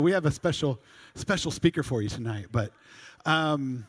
We have a special speaker for you tonight. But when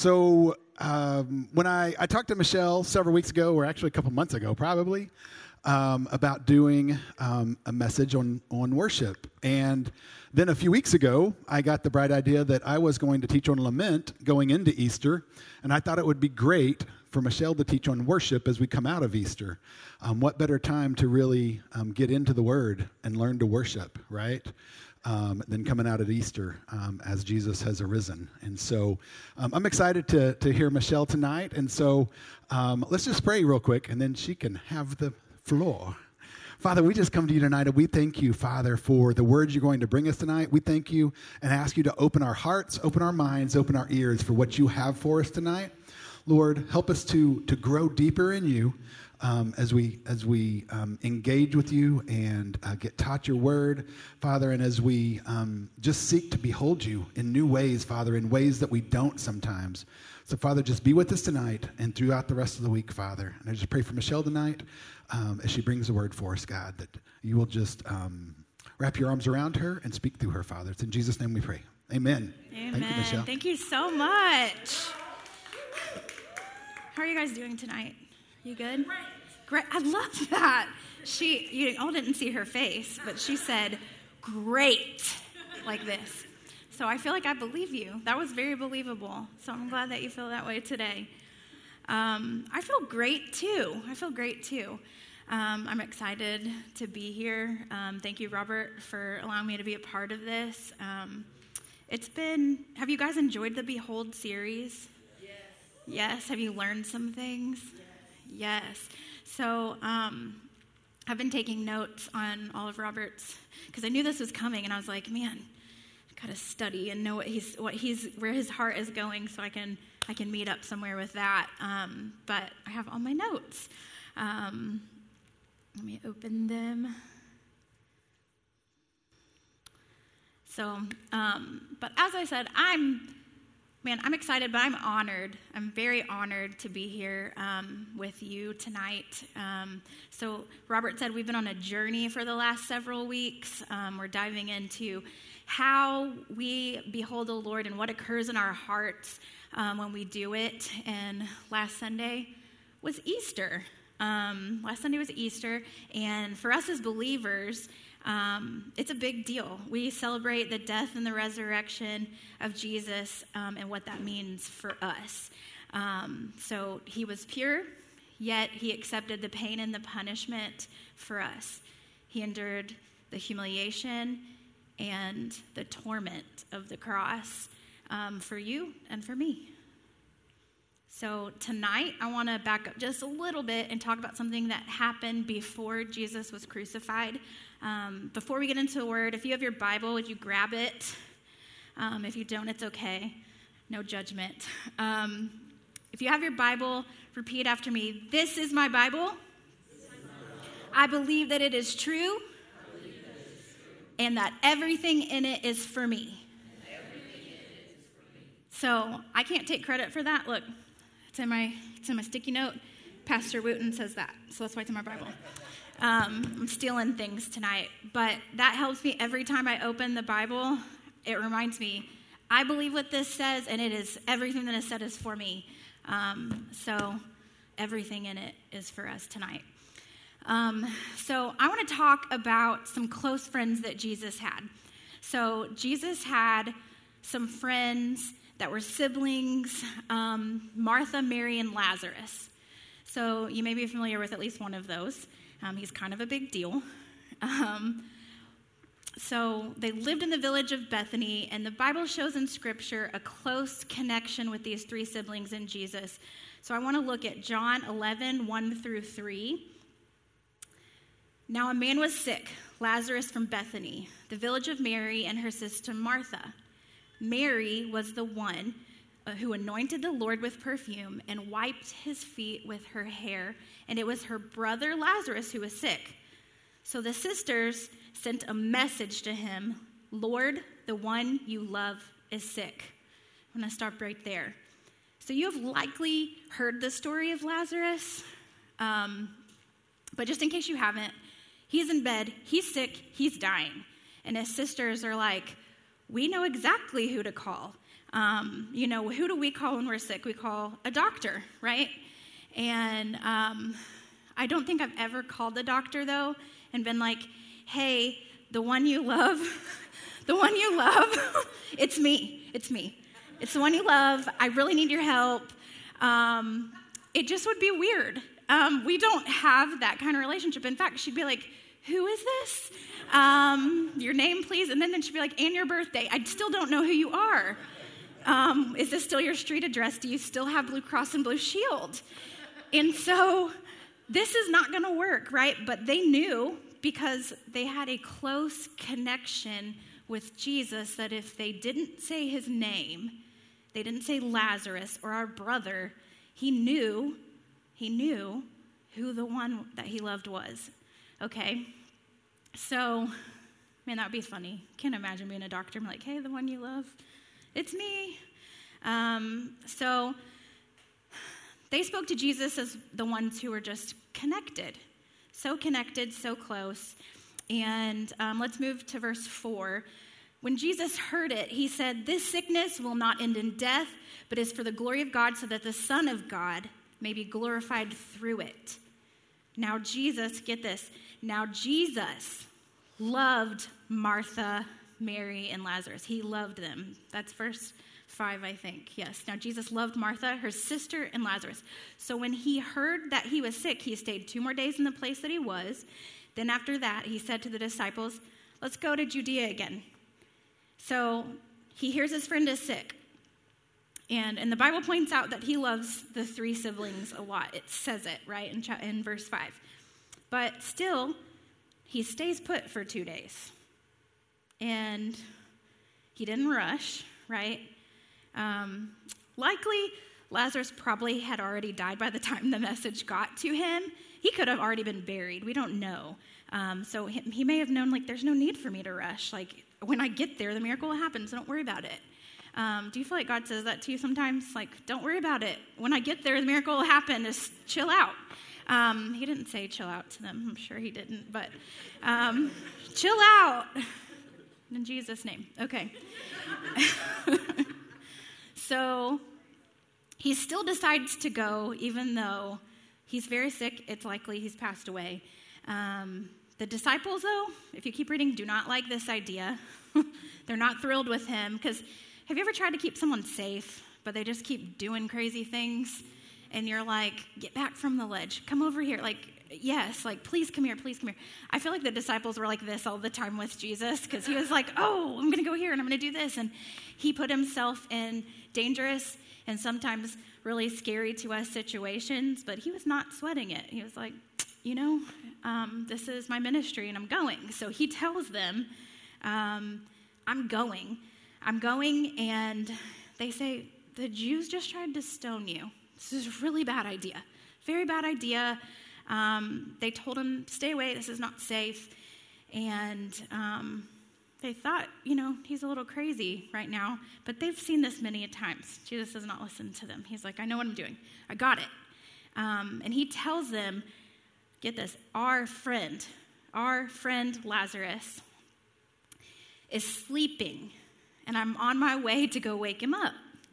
I talked to Michelle several weeks ago, or actually a couple months ago probably, about doing a message on worship. And then a few weeks ago, I got the bright idea that I was going to teach on lament going into Easter. And I thought it would be great for Michelle to teach on worship as we come out of Easter. What better time to really get into the Word and learn to worship, right? Than coming out at Easter as Jesus has arisen. And so I'm excited to hear Michelle tonight. And so let's just pray real quick, and then she can have the floor. Father, we just come to you tonight, and we thank you, Father, for the words you're going to bring us tonight. We thank you and ask you to open our hearts, open our minds, open our ears for what you have for us tonight. Lord, help us to grow deeper in you as we engage with you and get taught your word, Father, and as we just seek to behold you in new ways, Father, in ways that we don't sometimes. So, Father, just be with us tonight and throughout the rest of the week, Father. And I just pray for Michelle tonight as she brings the word for us, God, that you will just wrap your arms around her and speak through her, Father. It's in Jesus' name we pray. Amen. Amen. Thank you, Michelle. Thank you so much. How are you guys doing tonight? You good? Great. I love that. You all didn't see her face, but she said, great, like this. So I feel like I believe you. That was very believable. So I'm glad that you feel that way today. I feel great, too. I'm excited to be here. Thank you, Robert, for allowing me to be a part of this. Have you guys enjoyed the Behold series? Yes. Have you learned some things? Yes. So I've been taking notes on all of Robert's, because I knew this was coming, and I was like, man, I gotta study and know where his heart is going, so I can meet up somewhere with that. But I have all my notes. Let me open them. So, but as I said, I'm excited, but I'm honored. I'm very honored to be here with you tonight. So Robert said we've been on a journey for the last several weeks. We're diving into how we behold the Lord and what occurs in our hearts when we do it. And last Sunday was Easter. And for us as believers, it's a big deal. We celebrate the death and the resurrection of Jesus and what that means for us. So he was pure, yet he accepted the pain and the punishment for us. He endured the humiliation and the torment of the cross for you and for me. So tonight, I want to back up just a little bit and talk about something that happened before Jesus was crucified. Before we get into the word, if you have your Bible, would you grab it? If you don't, it's okay. No judgment. If you have your Bible, repeat after me. This is my Bible. I believe that it is true. And that everything in it is for me. So I can't take credit for that. Look. It's in my sticky note. Pastor Wooten says that, so that's why it's in my Bible. I'm stealing things tonight, but that helps me every time I open the Bible. It reminds me, I believe what this says, and it is everything that is said is for me. So everything in it is for us tonight. So I want to talk about some close friends that Jesus had. So Jesus had some friends that were siblings, Martha, Mary, and Lazarus. So you may be familiar with at least one of those. He's kind of a big deal. So they lived in the village of Bethany, and the Bible shows in Scripture a close connection with these three siblings in Jesus. So I want to look at John 11, 1 through 3. Now a man was sick, Lazarus from Bethany, the village of Mary and her sister Martha. Mary was the one who anointed the Lord with perfume and wiped his feet with her hair, and it was her brother Lazarus who was sick. So the sisters sent a message to him, Lord, the one you love is sick. I'm going to stop right there. So you have likely heard the story of Lazarus, but just in case you haven't, he's in bed, he's sick, he's dying. And his sisters are like, we know exactly who to call. Who do we call when we're sick? We call a doctor, right? And I don't think I've ever called the doctor, though, and been like, hey, the one you love, it's me. It's the one you love. I really need your help. It just would be weird. We don't have that kind of relationship. In fact, she'd be like, who is this? Your name, please. And then she'd be like, and your birthday. I still don't know who you are. Is this still your street address? Do you still have Blue Cross and Blue Shield? And so this is not going to work, right? But they knew, because they had a close connection with Jesus, that if they didn't say his name, they didn't say Lazarus or our brother, he knew who the one that he loved was. Okay? So, man, that would be funny. Can't imagine being a doctor and be like, hey, the one you love, it's me. So they spoke to Jesus as the ones who were just connected, so close. And let's move to verse 4. When Jesus heard it, he said, this sickness will not end in death, but is for the glory of God, so that the Son of God may be glorified through it. Now Jesus, get this, now Jesus loved Martha, Mary, and Lazarus. He loved them. That's verse 5, I think. Yes. Now Jesus loved Martha, her sister, and Lazarus. So when he heard that he was sick, he stayed 2 more days in the place that he was. Then after that, he said to the disciples, let's go to Judea again. So he hears his friend is sick. And the Bible points out that he loves the 3 siblings a lot. It says it, right, in verse 5. But still, he stays put for 2 days. And he didn't rush, right? Likely, Lazarus probably had already died by the time the message got to him. He could have already been buried. We don't know. So he may have known, like, there's no need for me to rush. Like, when I get there, the miracle will happen, so don't worry about it. Do you feel like God says that to you sometimes? Like, don't worry about it. When I get there, the miracle will happen. Just chill out. He didn't say chill out to them. I'm sure he didn't. But chill out. In Jesus' name. Okay. So he still decides to go, even though he's very sick. It's likely he's passed away. The disciples, though, if you keep reading, do not like this idea. They're not thrilled with him, because have you ever tried to keep someone safe, but they just keep doing crazy things? And you're like, get back from the ledge. Come over here. Like, yes, like, please come here, please come here. I feel like the disciples were like this all the time with Jesus, because he was like, oh, I'm going to go here and I'm going to do this. And he put himself in dangerous and sometimes really scary to us situations, but he was not sweating it. He was like, this is my ministry and I'm going. So he tells them, I'm going, and they say, the Jews just tried to stone you. This is a really bad idea, very bad idea. They told him, stay away, this is not safe. And they thought, he's a little crazy right now, but they've seen this many times. Jesus does not listen to them. He's like, I know what I'm doing. I got it. And he tells them, get this, our friend Lazarus is sleeping, and I'm on my way to go wake him up.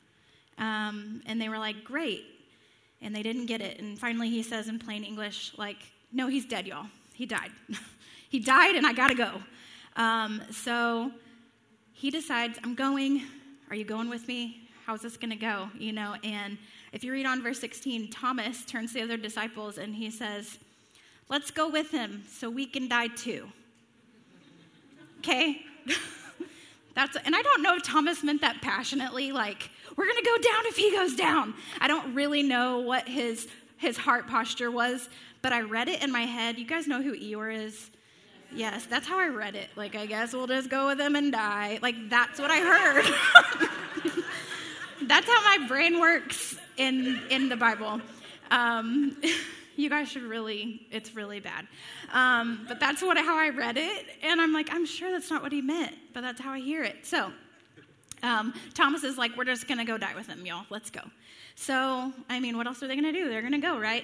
And they were like, great. And they didn't get it. And finally he says in plain English, like, no, he's dead, y'all. He died. He died, and I got to go. So he decides, I'm going. Are you going with me? How's this going to go? And if you read on verse 16, Thomas turns to the other disciples, and he says, let's go with him so we can die too. Okay? And I don't know if Thomas meant that passionately, like, we're going to go down if he goes down. I don't really know what his heart posture was, but I read it in my head. You guys know who Eeyore is? Yes, that's how I read it. Like, I guess we'll just go with him and die. Like, that's what I heard. That's how my brain works in the Bible. You guys should it's really bad. But that's how I read it. And I'm like, I'm sure that's not what he meant, but that's how I hear it. So Thomas is like, we're just going to go die with him, y'all. Let's go. So, what else are they going to do? They're going to go, right?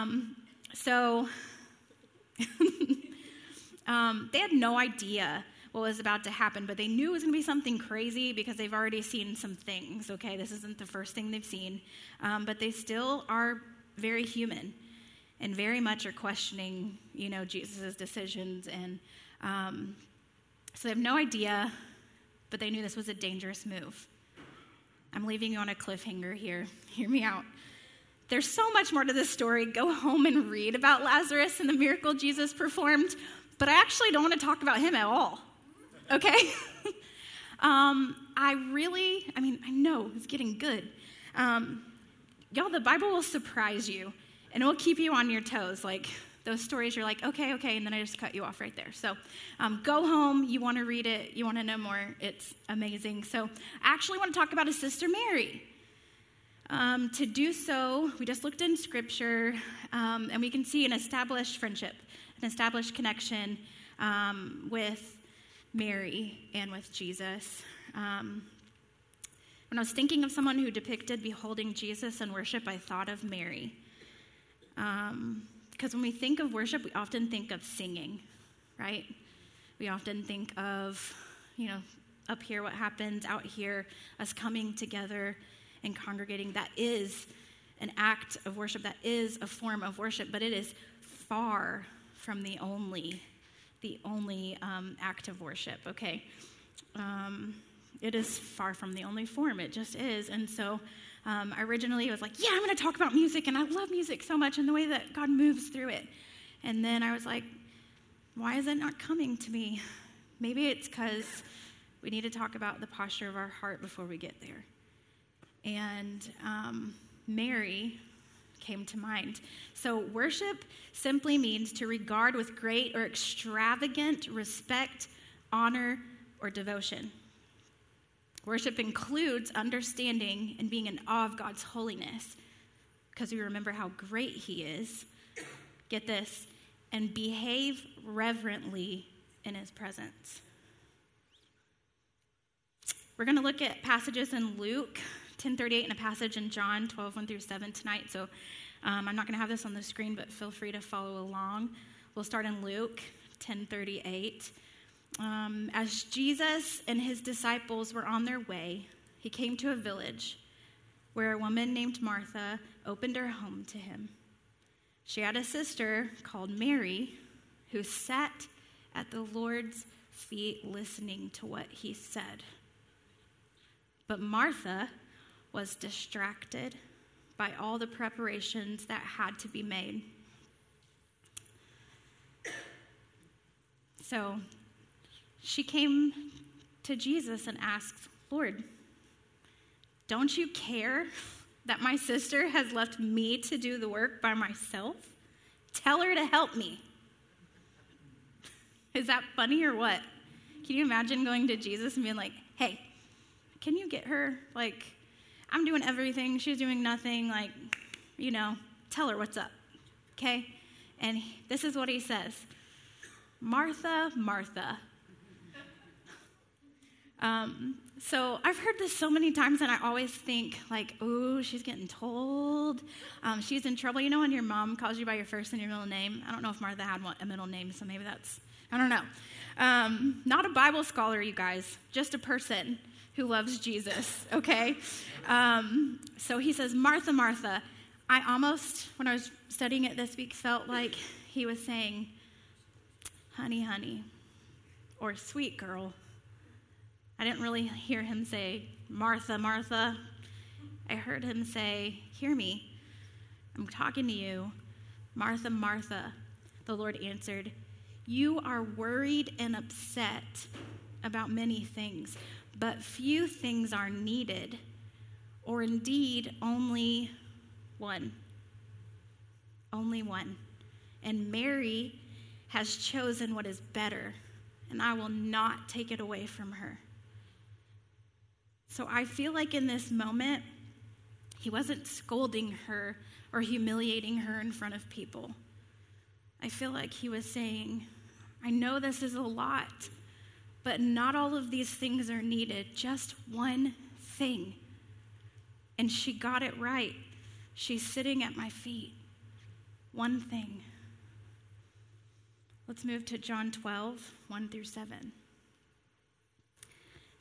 They had no idea what was about to happen, but they knew it was going to be something crazy because they've already seen some things, okay? This isn't the first thing they've seen, but they still are very human and very much are questioning, Jesus' decisions. And so they have no idea, but they knew this was a dangerous move. I'm leaving you on a cliffhanger here. Hear me out. There's so much more to this story. Go home and read about Lazarus and the miracle Jesus performed, but I actually don't want to talk about him at all, okay? I know it's getting good. Y'all, the Bible will surprise you, and it will keep you on your toes. Like, those stories, you're like, okay, and then I just cut you off right there. So go home. You want to read it. You want to know more. It's amazing. So I actually want to talk about his sister Mary. To do so, we just looked in Scripture, and we can see an established friendship, an established connection with Mary and with Jesus. When I was thinking of someone who depicted beholding Jesus in worship, I thought of Mary. Because when we think of worship, we often think of singing, right? We often think of, up here what happens, out here, us coming together and congregating. That is an act of worship. That is a form of worship, but it is far from the only act of worship, okay? It is far from the only form. It just is. And so I originally was like, I'm going to talk about music, and I love music so much and the way that God moves through it. And then I was like, why is it not coming to me? Maybe it's because we need to talk about the posture of our heart before we get there. And Mary came to mind. So worship simply means to regard with great or extravagant respect, honor, or devotion. Worship includes understanding and being in awe of God's holiness because we remember how great he is. Get this, and behave reverently in his presence. We're going to look at passages in Luke 10:38 and a passage in John 12:1-7 tonight. So I'm not going to have this on the screen, but feel free to follow along. We'll start in Luke 10:38. As Jesus and his disciples were on their way, he came to a village where a woman named Martha opened her home to him. She had a sister called Mary who sat at the Lord's feet listening to what he said. But Martha was distracted by all the preparations that had to be made. So she came to Jesus and asked, Lord, don't you care that my sister has left me to do the work by myself? Tell her to help me. Is that funny or what? Can you imagine going to Jesus and being like, hey, can you get her? Like, I'm doing everything. She's doing nothing. Like, tell her what's up. Okay? And this is what he says. Martha, Martha. So I've heard this so many times, and I always think, like, oh, she's getting told. She's in trouble. When your mom calls you by your first and your middle name? I don't know if Martha had a middle name, so maybe I don't know. Not a Bible scholar, you guys, just a person who loves Jesus, okay? So he says, Martha, Martha. I almost, when I was studying it this week, felt like he was saying, honey, honey, or sweet girl. I didn't really hear him say, Martha, Martha. I heard him say, hear me. I'm talking to you. Martha, Martha. The Lord answered, you are worried and upset about many things, but few things are needed, or indeed only one. Only one. And Mary has chosen what is better, and I will not take it away from her. So I feel like in this moment, he wasn't scolding her or humiliating her in front of people. I feel like he was saying, I know this is a lot, but not all of these things are needed, just one thing. And she got it right. She's sitting at my feet. One thing. Let's move to John 12:1-7.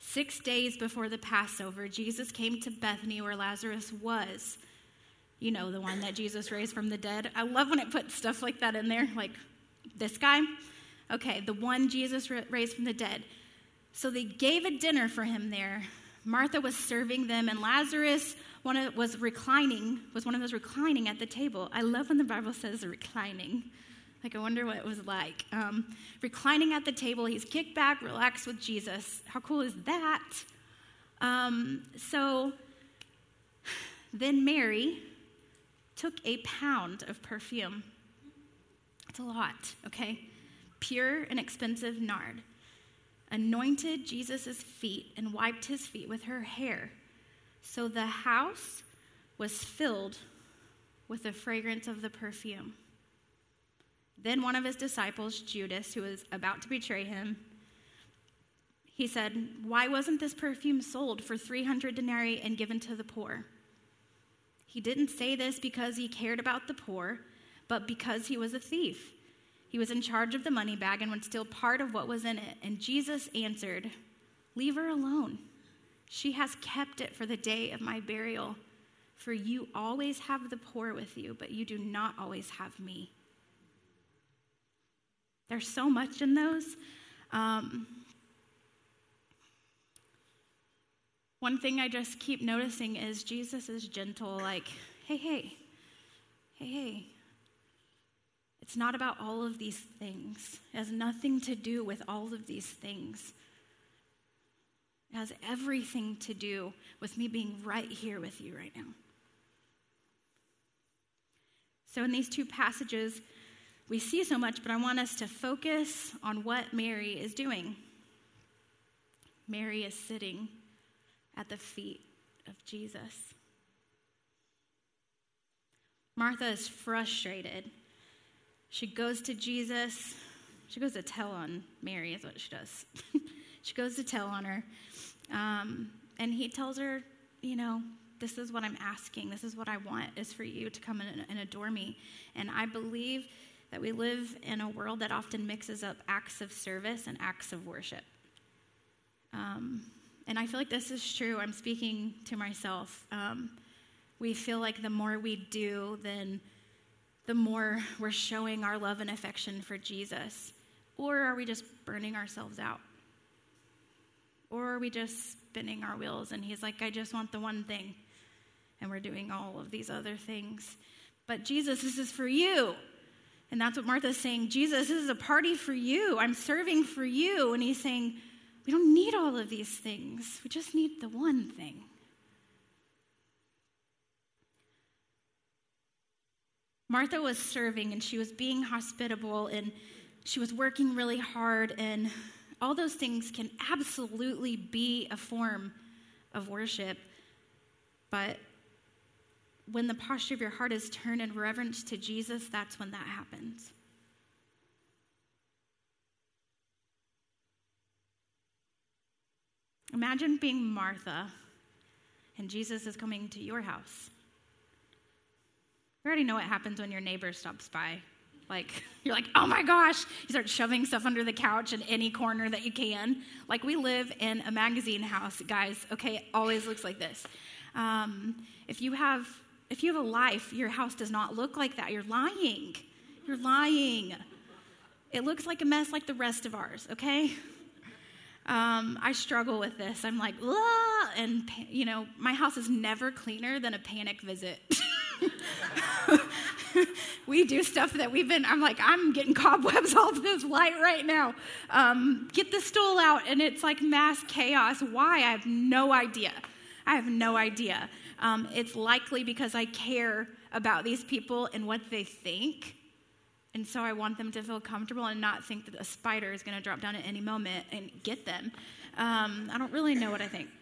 6 days before the Passover, Jesus came to Bethany where Lazarus was. You know, the one that Jesus raised from the dead. I love when it puts stuff like that in there, like this guy. Okay, the one Jesus raised from the dead. So they gave a dinner for him there. Martha was serving them, and Lazarus was one of those reclining at the table. I love when the Bible says reclining. Like, I wonder what it was like. Reclining at the table, he's kicked back, relaxed with Jesus. How cool is that? So then Mary took a pound of perfume. It's a lot, okay? Pure and expensive nard. Anointed Jesus' feet and wiped his feet with her hair. So the house was filled with the fragrance of the perfume. Then one of his disciples, Judas, who was about to betray him, he said, "Why wasn't this perfume sold for 300 denarii and given to the poor?" He didn't say this because he cared about the poor, but because he was a thief. He was in charge of the money bag and would steal part of what was in it. And Jesus answered, "Leave her alone. She has kept it for the day of my burial. For you always have the poor with you, but you do not always have me." There's so much in those. One thing I just keep noticing is Jesus is gentle, like, hey. It's not about all of these things. It has nothing to do with all of these things. It has everything to do with me being right here with you right now. So in these two passages, we see so much, but I want us to focus on what Mary is doing. Mary is sitting at the feet of Jesus. Martha is frustrated. She goes to Jesus. She goes to tell on Mary is what she does. She goes to tell on her. And he tells her, this is what I'm asking. This is what I want is for you to come and adore me. And I believe that we live in a world that often mixes up acts of service and acts of worship. And I feel like this is true. I'm speaking to myself. We feel like the more we do, then the more we're showing our love and affection for Jesus. Or are we just burning ourselves out? Or are we just spinning our wheels and he's like, I just want the one thing. And we're doing all of these other things. But Jesus, this is for you. And that's what Martha's saying. Jesus, this is a party for you. I'm serving for you. And he's saying, we don't need all of these things. We just need the one thing. Martha was serving and she was being hospitable and she was working really hard, and all those things can absolutely be a form of worship. But when the posture of your heart is turned in reverence to Jesus, that's when that happens. Imagine being Martha and Jesus is coming to your house. You already know what happens when your neighbor stops by. You're like, oh my gosh. You start shoving stuff under the couch in any corner that you can. Like, we live in a magazine house, guys. Okay, it always looks like this. If you have a life, your house does not look like that. You're lying. You're lying. It looks like a mess like the rest of ours, okay? I struggle with this. I'm like, ah, and my house is never cleaner than a panic visit. We do stuff that I'm getting cobwebs off this light right now. Get the stool out, and it's like mass chaos. Why? I have no idea. It's likely because I care about these people and what they think. And so I want them to feel comfortable and not think that a spider is going to drop down at any moment and get them. I don't really know what I think.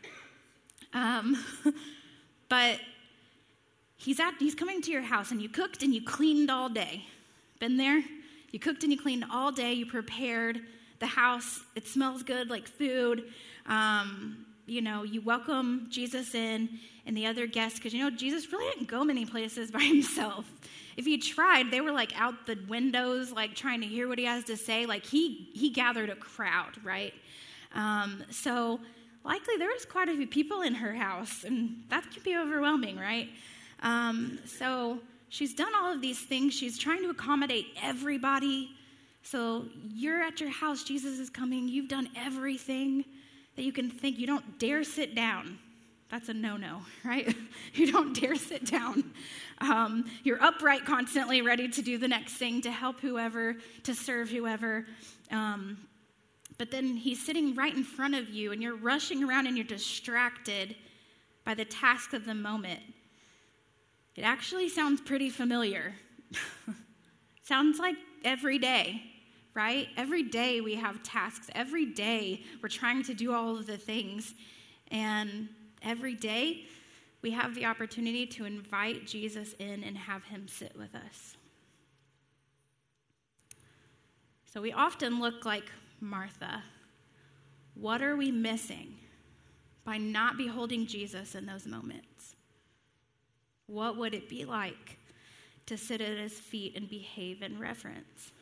But he's coming to your house, and you cooked and you cleaned all day. Been there? You cooked and you cleaned all day. You prepared the house. It smells good like food. You welcome Jesus in and the other guests, because Jesus really didn't go many places by himself. If he tried, they were out the windows, trying to hear what he has to say. He gathered a crowd, right? So likely there was quite a few people in her house, and that can be overwhelming, right? So she's done all of these things. She's trying to accommodate everybody. So you're at your house. Jesus is coming. You've done everything that you can think. You don't dare sit down. That's a no-no, right? You don't dare sit down. You're upright constantly, ready to do the next thing, to help whoever, to serve whoever. But then he's sitting right in front of you, and you're rushing around, and you're distracted by the task of the moment. It actually sounds pretty familiar. Sounds like every day, right? Every day we have tasks. Every day we're trying to do all of the things. And every day we have the opportunity to invite Jesus in and have him sit with us. So we often look like Martha. What are we missing by not beholding Jesus in those moments? What would it be like to sit at his feet and behave in reverence?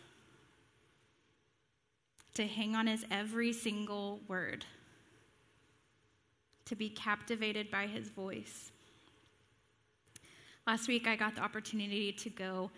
To hang on his every single word? To be captivated by his voice? Last week I got the opportunity to go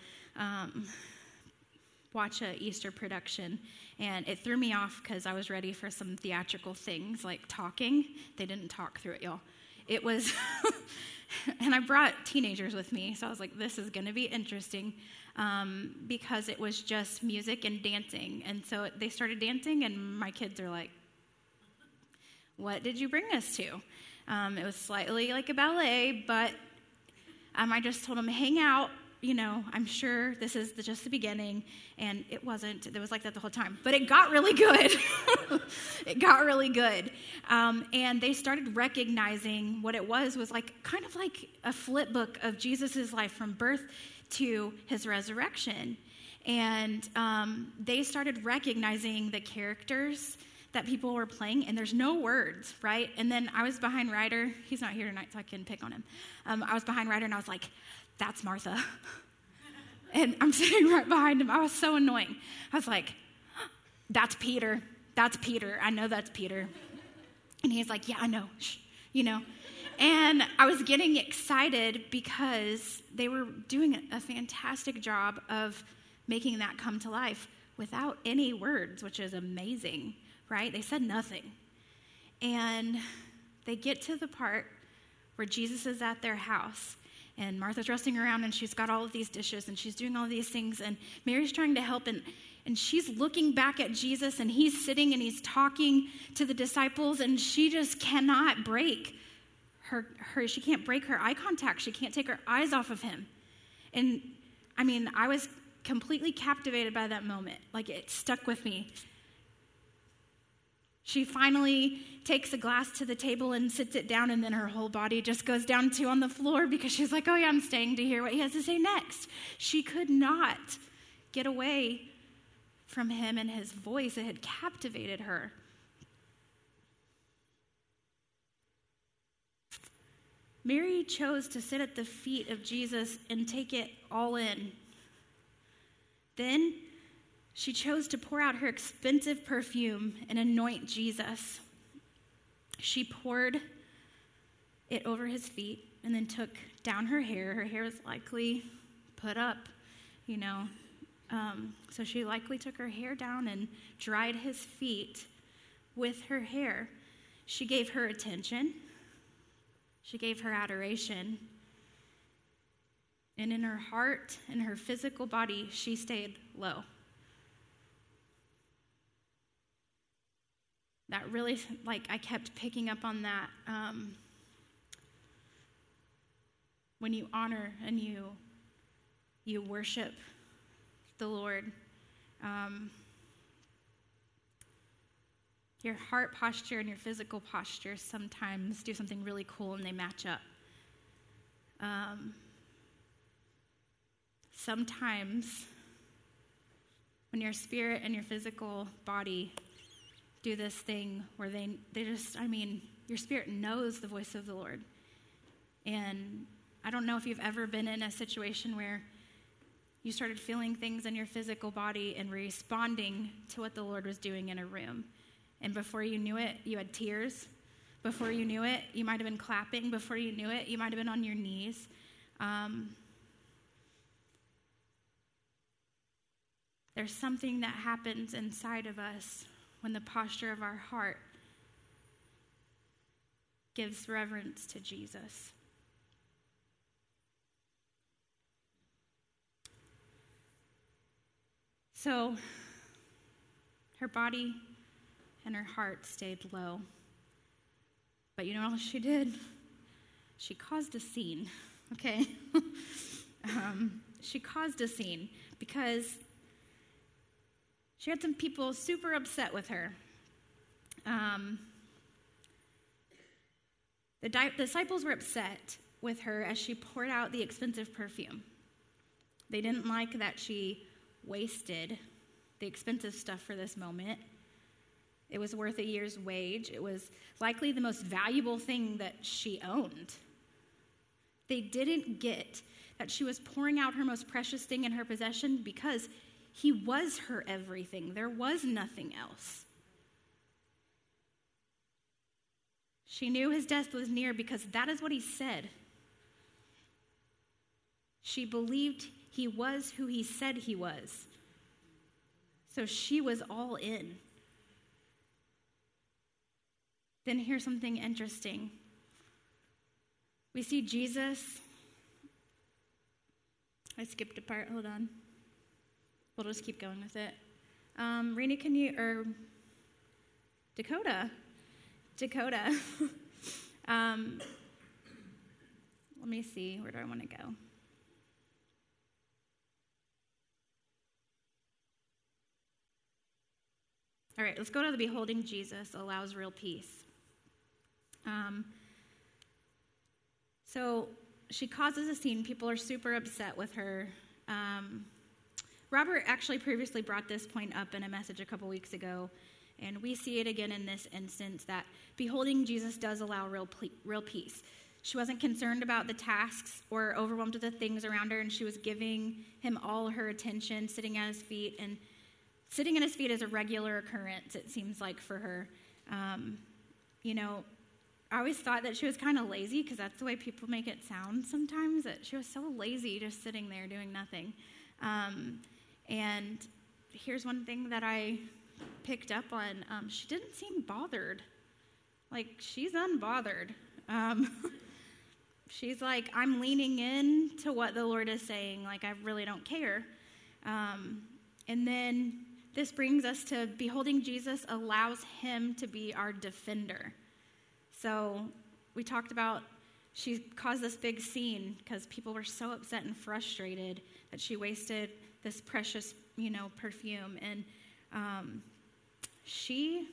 watch an Easter production, and it threw me off because I was ready for some theatrical things like talking. They didn't talk through it, y'all. It was, and I brought teenagers with me, so I was like, this is going to be interesting because it was just music and dancing. And so they started dancing, and my kids are like, what did you bring us to? It was slightly like a ballet, but I just told them, hang out. You know, I'm sure this is just the beginning, and it wasn't. It was like that the whole time. But it got really good. It got really good. And they started recognizing what it was like kind of like a flip book of Jesus' life from birth to his resurrection. And they started recognizing the characters that people were playing, and there's no words, right? And then I was behind Ryder. He's not here tonight, so I can pick on him. I was behind Ryder, and I was like, that's Martha. And I'm sitting right behind him. I was so annoying. I was like, that's Peter. That's Peter. I know that's Peter. And he's like, yeah, I know. Shh. You know. And I was getting excited because they were doing a fantastic job of making that come to life without any words, which is amazing, right? They said nothing. And they get to the part where Jesus is at their house. And Martha's rushing around, and she's got all of these dishes, and she's doing all these things, and Mary's trying to help, and she's looking back at Jesus, and he's sitting, and he's talking to the disciples, and she just cannot break she can't break her eye contact. She can't take her eyes off of him. And, I mean, I was completely captivated by that moment. Like, it stuck with me. She finally takes a glass to the table and sits it down, and then her whole body just goes down to on the floor because she's like, oh yeah, I'm staying to hear what he has to say next. She could not get away from him and his voice. It had captivated her. Mary chose to sit at the feet of Jesus and take it all in. Then she chose to pour out her expensive perfume and anoint Jesus. She poured it over his feet and then took down her hair. Her hair was likely put up, you know. So she likely took her hair down and dried his feet with her hair. She gave her attention. She gave her adoration. And in her heart and her physical body, she stayed low. That really, I kept picking up on that. When you honor and you worship the Lord, your heart posture and your physical posture sometimes do something really cool and they match up. Sometimes when your spirit and your physical body do this thing where they just, your spirit knows the voice of the Lord. And I don't know if you've ever been in a situation where you started feeling things in your physical body and responding to what the Lord was doing in a room. And before you knew it, you had tears. Before you knew it, you might have been clapping. Before you knew it, you might have been on your knees. There's something that happens inside of us when the posture of our heart gives reverence to Jesus. So her body and her heart stayed low. But you know what she did? She caused a scene, okay? She caused a scene because she had some people super upset with her. The disciples were upset with her as she poured out the expensive perfume. They didn't like that she wasted the expensive stuff for this moment. It was worth a year's wage. It was likely the most valuable thing that she owned. They didn't get that she was pouring out her most precious thing in her possession because he was her everything. There was nothing else. She knew his death was near because that is what he said. She believed he was who he said he was. So she was all in. Then here's something interesting. We see Jesus. I skipped a part. Hold on. We'll just keep going with it. Raina, can you, or Dakota. Let me see. Where do I want to go? All right, let's go to the beholding Jesus allows real peace. So she causes a scene. People are super upset with her. Robert actually previously brought this point up in a message a couple weeks ago, and we see it again in this instance that beholding Jesus does allow real peace. She wasn't concerned about the tasks or overwhelmed with the things around her, and she was giving him all her attention, sitting at his feet. And sitting at his feet is a regular occurrence, it seems like, for her. I always thought that she was kind of lazy because that's the way people make it sound sometimes, that she was so lazy just sitting there doing nothing. And here's one thing that I picked up on. She didn't seem bothered. Like, she's unbothered. She's like, I'm leaning in to what the Lord is saying. Like, I really don't care. And then this brings us to beholding Jesus allows him to be our defender. So we talked about she caused this big scene because people were so upset and frustrated that she wasted this precious, perfume. And she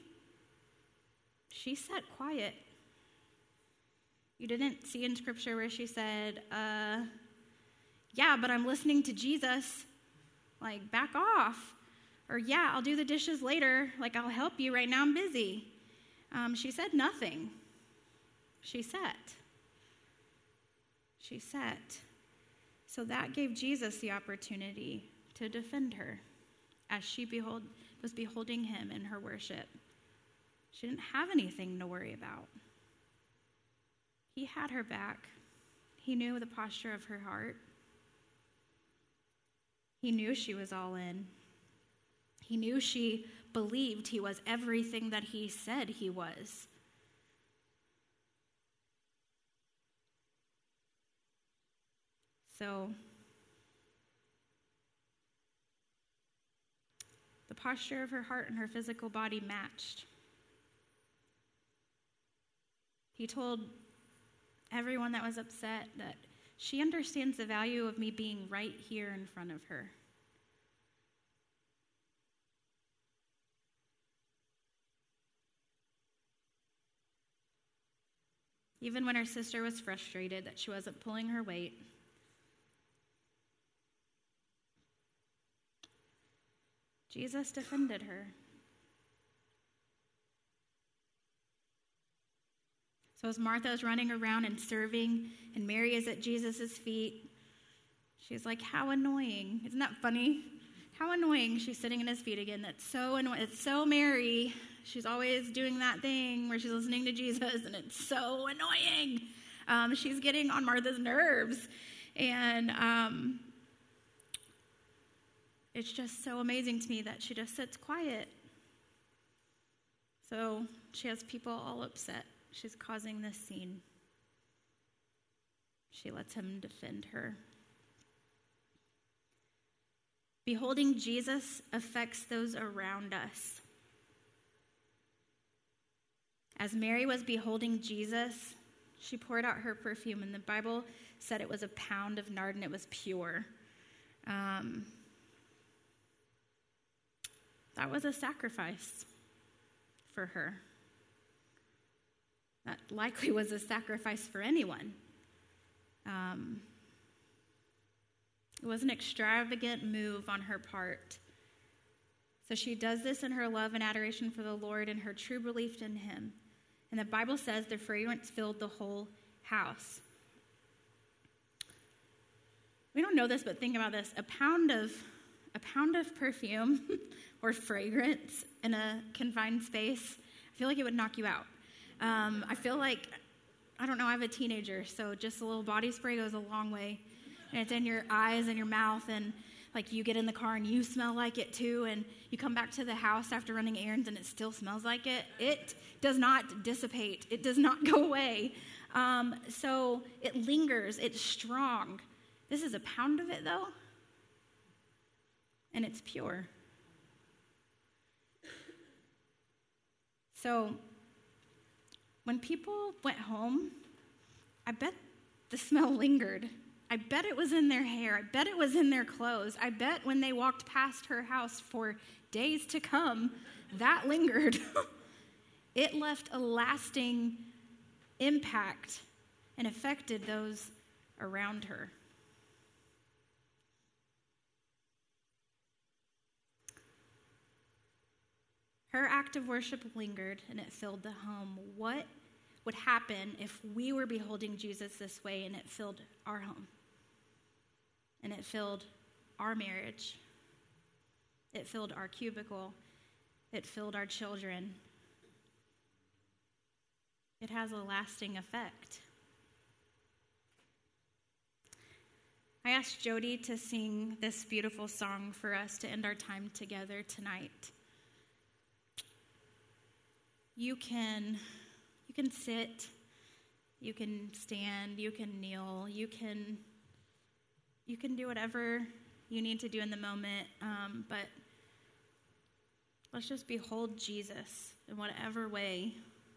sat quiet. You didn't see in Scripture where she said, yeah, but I'm listening to Jesus. Like, back off. Or, yeah, I'll do the dishes later. Like, I'll help you. Right now I'm busy. She said nothing. She sat. So that gave Jesus the opportunity to defend her as she was beholding him in her worship. She didn't have anything to worry about. He had her back. He knew the posture of her heart. He knew she was all in. He knew she believed he was everything that he said he was. So, the posture of her heart and her physical body matched. He told everyone that was upset that she understands the value of me being right here in front of her. Even when her sister was frustrated that she wasn't pulling her weight, Jesus defended her. So as Martha is running around and serving, and Mary is at Jesus' feet, she's like, how annoying. Isn't that funny? How annoying she's sitting at his feet again. That's so annoying. It's so Mary. She's always doing that thing where she's listening to Jesus, and it's so annoying. She's getting on Martha's nerves. And it's just so amazing to me that she just sits quiet. So she has people all upset. She's causing this scene. She lets him defend her. Beholding Jesus affects those around us. As Mary was beholding Jesus, she poured out her perfume, and the Bible said it was a pound of nard and it was pure. That was a sacrifice for her. That likely was a sacrifice for anyone. It was an extravagant move on her part. So she does this in her love and adoration for the Lord and her true belief in him. And the Bible says the fragrance filled the whole house. We don't know this, but think about this. A pound of perfume or fragrance in a confined space, I feel like it would knock you out. I feel like, I don't know, I have a teenager, so just a little body spray goes a long way. And it's in your eyes and your mouth, and like you get in the car and you smell like it too, and you come back to the house after running errands and it still smells like it. It does not dissipate. It does not go away. So it lingers. It's strong. This is a pound of it, though, and it's pure. So when people went home, I bet the smell lingered. I bet it was in their hair. I bet it was in their clothes. I bet when they walked past her house for days to come, that lingered. It left a lasting impact and affected those around her. Her act of worship lingered, and it filled the home. What would happen if we were beholding Jesus this way and it filled our home? And it filled our marriage. It filled our cubicle. It filled our children. It has a lasting effect. I asked Jody to sing this beautiful song for us to end our time together tonight. You can sit, you can stand, you can kneel, you can do whatever you need to do in the moment, but let's just behold Jesus in whatever way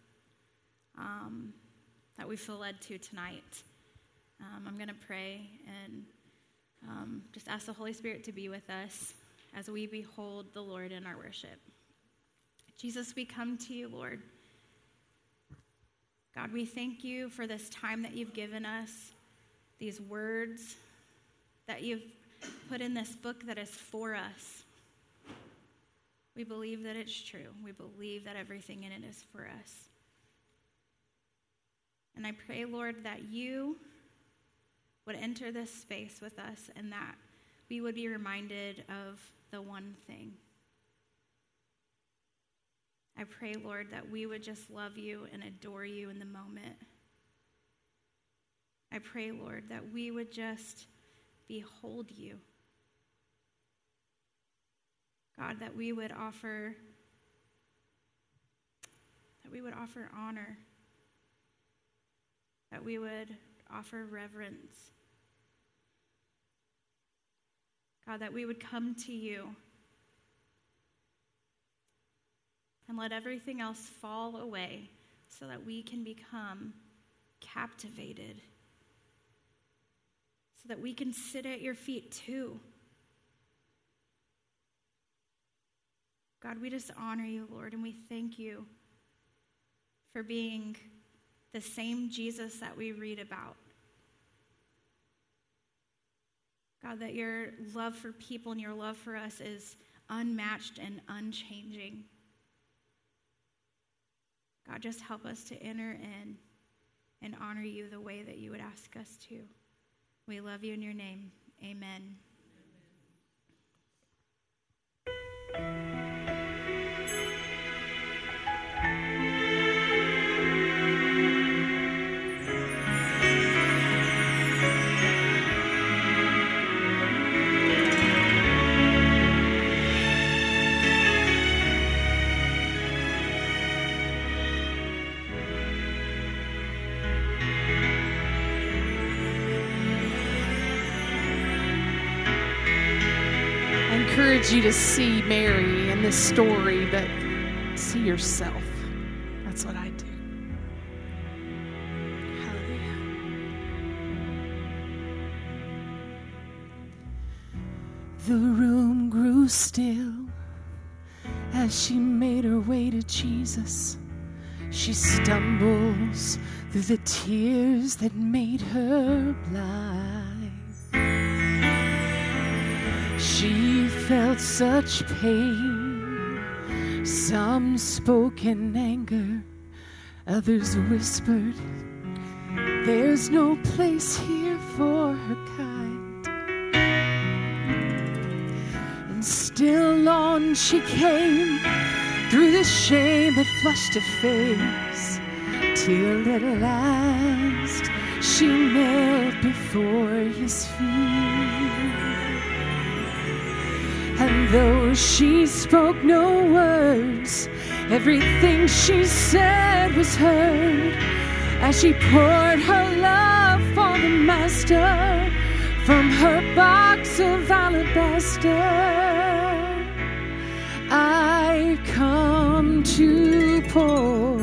that we feel led to tonight. I'm going to pray and just ask the Holy Spirit to be with us as we behold the Lord in our worship. Jesus, we come to you, Lord. God, we thank you for this time that you've given us, these words that you've put in this book that is for us. We believe that it's true. We believe that everything in it is for us. And I pray, Lord, that you would enter this space with us and that we would be reminded of the one thing. I pray, Lord, that we would just love you and adore you in the moment. I pray, Lord, that we would just behold you. God, that we would offer honor, that we would offer reverence. God, that we would come to you and let everything else fall away so that we can become captivated, so that we can sit at your feet too. God, we just honor you, Lord, and we thank you for being the same Jesus that we read about. God, that your love for people and your love for us is unmatched and unchanging. God, just help us to enter in and honor you the way that you would ask us to. We love you in your name. Amen. encourage you to see Mary in this story, but see yourself. That's what I do. Hallelujah. The room grew still as she made her way to Jesus. She stumbles through the tears that made her blind. She felt such pain. Some spoke in anger, others whispered, "There's no place here for her kind." And still on she came, through the shame that flushed her face, till at last she knelt before his feet. And though she spoke no words, everything she said was heard, as she poured her love for the Master from her box of alabaster. I come to pour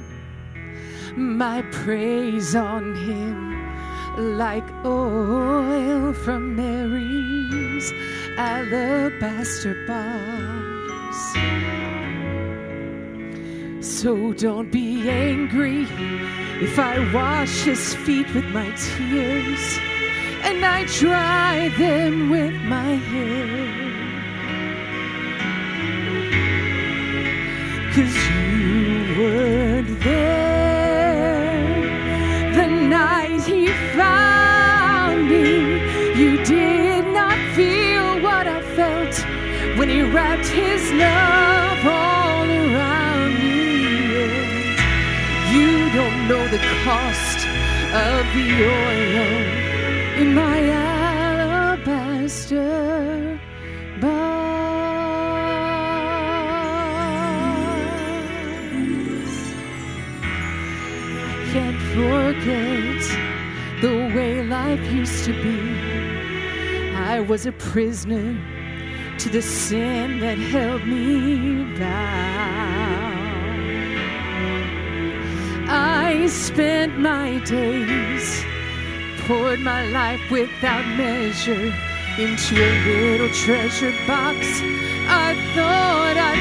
my praise on him like oil from Mary's alabaster box. So don't be angry if I wash his feet with my tears and I dry them with my hair. 'Cause you weren't there the night he found me. You did not feel what I felt when he wrapped his love all around me. You don't know the cost of the oil in my alabaster box. Can't forget the way life used to be. I was a prisoner to the sin that held me bound. I spent my days, poured my life without measure into a little treasure box I thought I'd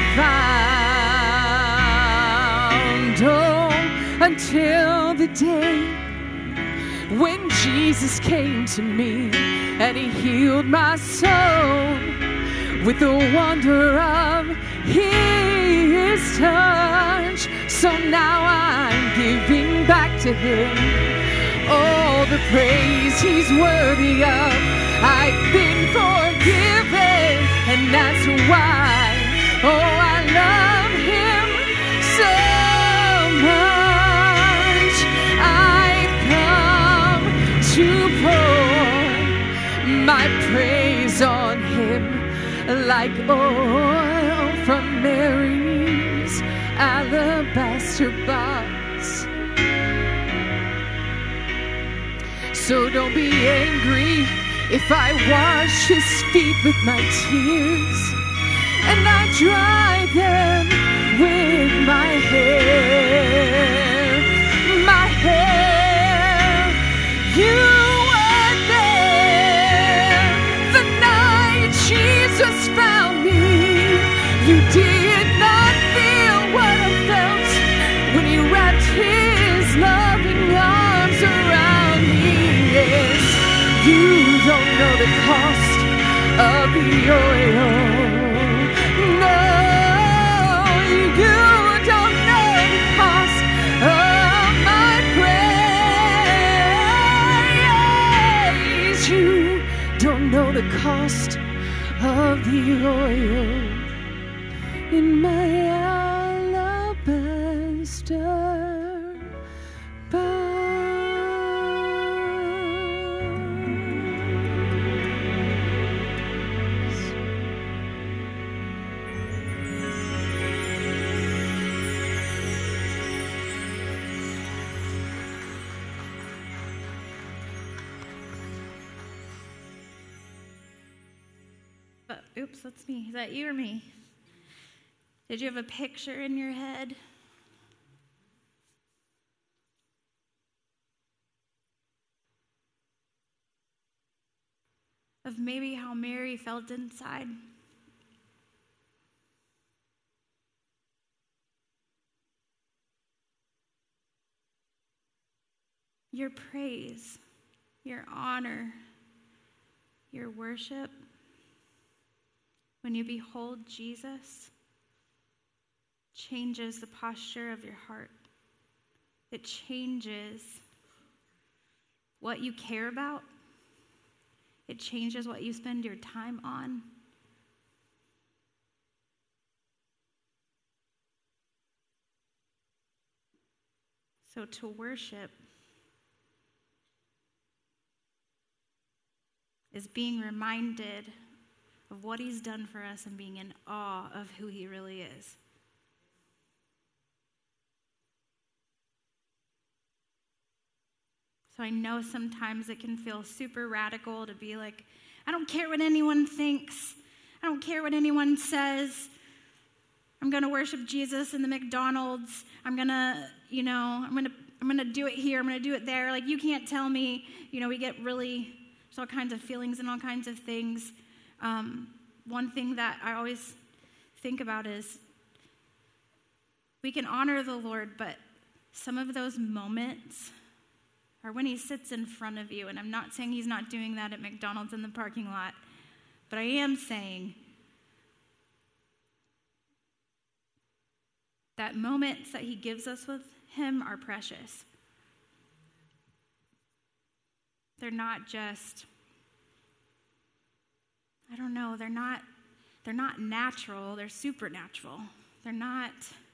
found. Oh, until the day when Jesus came to me and he healed my soul with the wonder of his touch. So now I'm giving back to him all the praise he's worthy of. I've been forgiven, and that's why, oh, I love him so much. I've come to pour my praise on him like oil from Mary's alabaster box. So don't be angry if I wash his feet with my tears and I dry them with my hair. My hair, you were there the night Jesus found me. You did not feel what I felt when he wrapped his loving arms around me. Yes, you don't know the cost of the oil. No, you don't know the cost of my praise. You don't know the cost of the oil in my alabaster box. Oops, that's me. Is that you or me? Did you have a picture in your head? Of maybe how Mary felt inside? Your praise, your honor, your worship, when you behold Jesus, changes the posture of your heart. It changes what you care about. It changes what you spend your time on. So to worship is being reminded of what he's done for us and being in awe of who he really is. So I know sometimes it can feel super radical to be like, I don't care what anyone thinks. I don't care what anyone says. I'm going to worship Jesus in the McDonald's. I'm going to do it here. I'm going to do it there. Like, you can't tell me. We get really, there's all kinds of feelings and all kinds of things. One thing that I always think about is we can honor the Lord, but some of those moments are when he sits in front of you. And I'm not saying he's not doing that at McDonald's in the parking lot, but I am saying that moments that he gives us with him are precious. They're not just, they're not natural, they're supernatural. They're not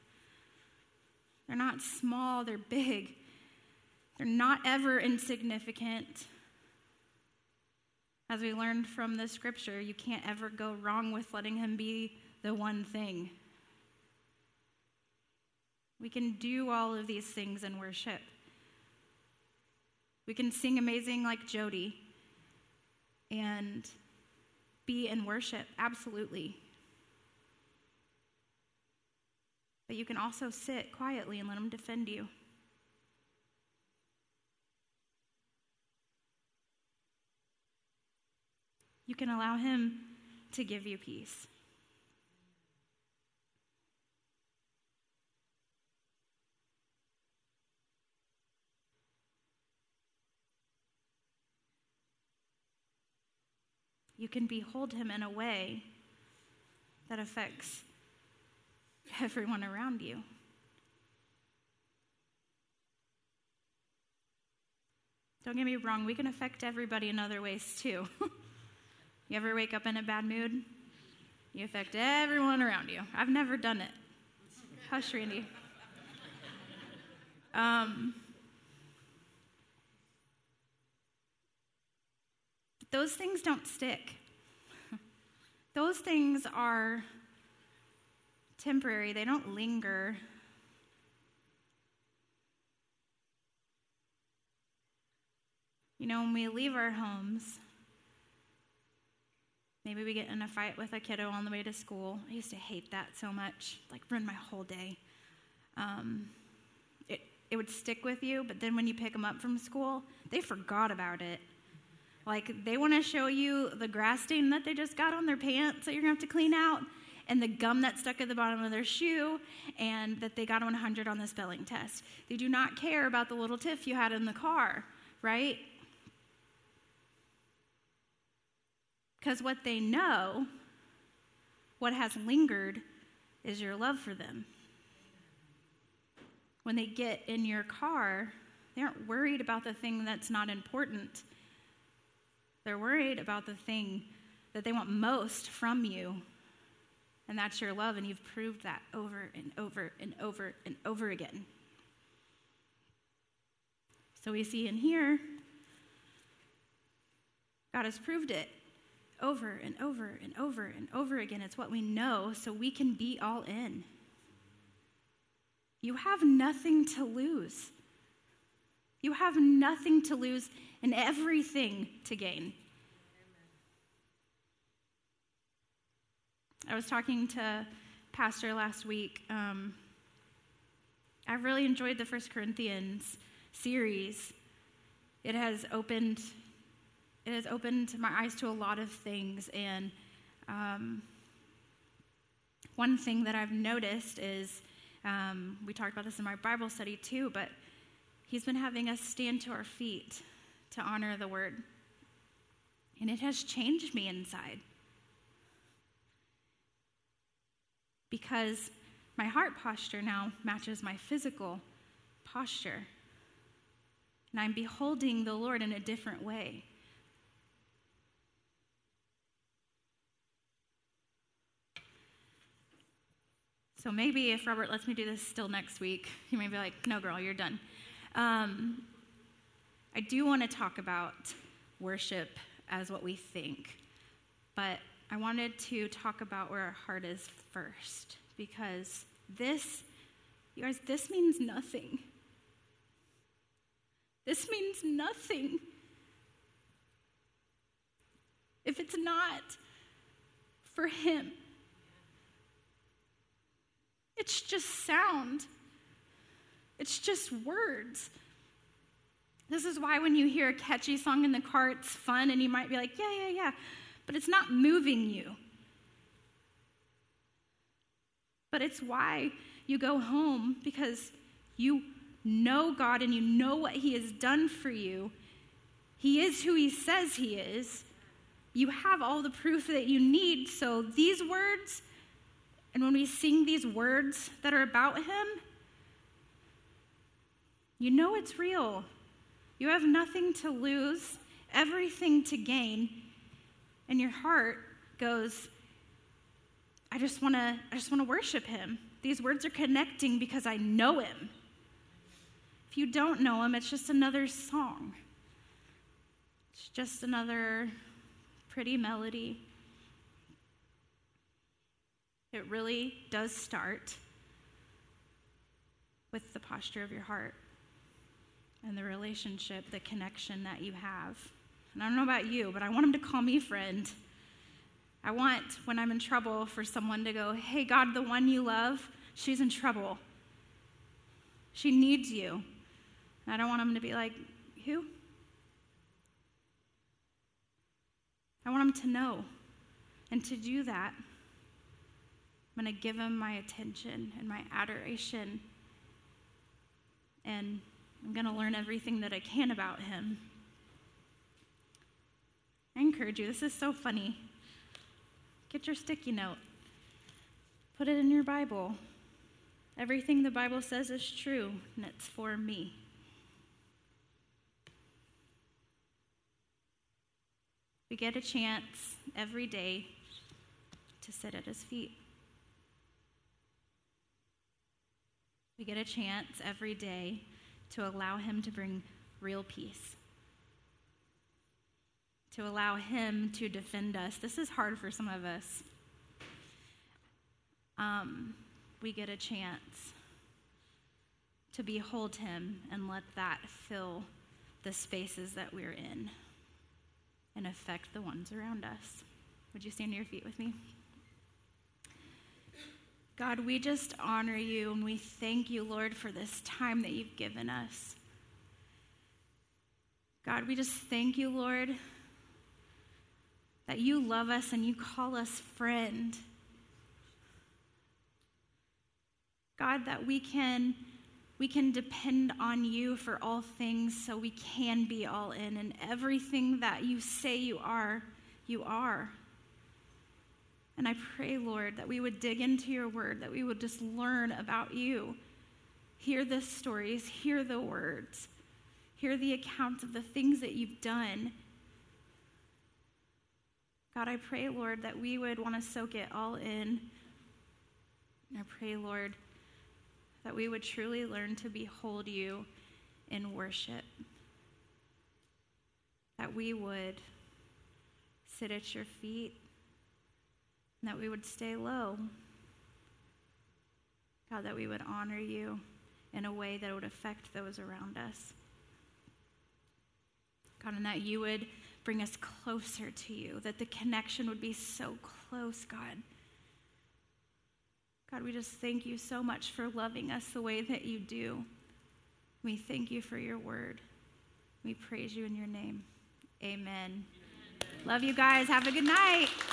small, they're big. They're not ever insignificant. As we learned from the scripture, you can't ever go wrong with letting him be the one thing. We can do all of these things in worship. We can sing amazing like Jody and be in worship, absolutely. But you can also sit quietly and let him defend you. You can allow him to give you peace. You can behold him in a way that affects everyone around you. Don't get me wrong, we can affect everybody in other ways too. You ever wake up in a bad mood? You affect everyone around you. I've never done it. Hush, Randy. Those things don't stick. Those things are temporary. They don't linger. When we leave our homes, maybe we get in a fight with a kiddo on the way to school. I used to hate that so much, ruin my whole day. It would stick with you, but then when you pick them up from school, they forgot about it. They want to show you the grass stain that they just got on their pants that you're going to have to clean out, and the gum that stuck at the bottom of their shoe, and that they got 100 on the spelling test. They do not care about the little tiff you had in the car, right? Because what they know, what has lingered, is your love for them. When they get in your car, they aren't worried about the thing that's not important. They're worried about the thing that they want most from you, and that's your love, and you've proved that over and over and over and over again. So we see in here, God has proved it over and over and over and over again. It's what we know, so we can be all in. You have nothing to lose. You have nothing to lose and everything to gain. I was talking to Pastor last week. I've really enjoyed the 1 Corinthians series. It has opened my eyes to a lot of things, and one thing that I've noticed is, we talked about this in my Bible study too, but he's been having us stand to our feet to honor the word. And it has changed me inside. Because my heart posture now matches my physical posture. And I'm beholding the Lord in a different way. So maybe if Robert lets me do this still next week, he may be like, no, girl, you're done. I do want to talk about worship as what we think, but I wanted to talk about where our heart is first, because this, you guys, this means nothing. This means nothing if it's not for him. It's just sound. It's just words. This is why when you hear a catchy song in the car, it's fun, and you might be like, yeah, but it's not moving you. But it's why you go home, because you know God and you know what he has done for you. He is who he says he is. You have all the proof that you need. So these words, and when we sing these words that are about him, you know it's real. You have nothing to lose, everything to gain, and your heart goes, I just want to worship him. These words are connecting because I know him. If you don't know him, it's just another song. It's just another pretty melody. It really does start with the posture of your heart and the relationship, the connection that you have. And I don't know about you, but I want him to call me friend. I want, when I'm in trouble, for someone to go, hey, God, the one you love, she's in trouble. She needs you. And I don't want him to be like, who? I want him to know. And to do that, I'm going to give him my attention and my adoration. And I'm going to learn everything that I can about him. I encourage you, this is so funny. Get your sticky note. Put it in your Bible. Everything the Bible says is true, and it's for me. We get a chance every day to sit at his feet. We get a chance every day to allow him to bring real peace, to allow him to defend us. This is hard for some of us. We get a chance to behold him and let that fill the spaces that we're in and affect the ones around us. Would you stand to your feet with me? God, we just honor you and we thank you, Lord, for this time that you've given us. God, we just thank you, Lord, that you love us and you call us friend. God, that we can depend on you for all things, so we can be all in, and everything that you say you are, you are. And I pray, Lord, that we would dig into your word, that we would just learn about you, hear the stories, hear the words, hear the accounts of the things that you've done. God, I pray, Lord, that we would want to soak it all in. And I pray, Lord, that we would truly learn to behold you in worship, that we would sit at your feet, and that we would stay low. God, that we would honor you in a way that would affect those around us. God, and that you would bring us closer to you, that the connection would be so close, God, God, we just thank you so much for loving us the way that you do. We thank you for your word. We praise you in your name. Amen. Love you guys. Have a good night.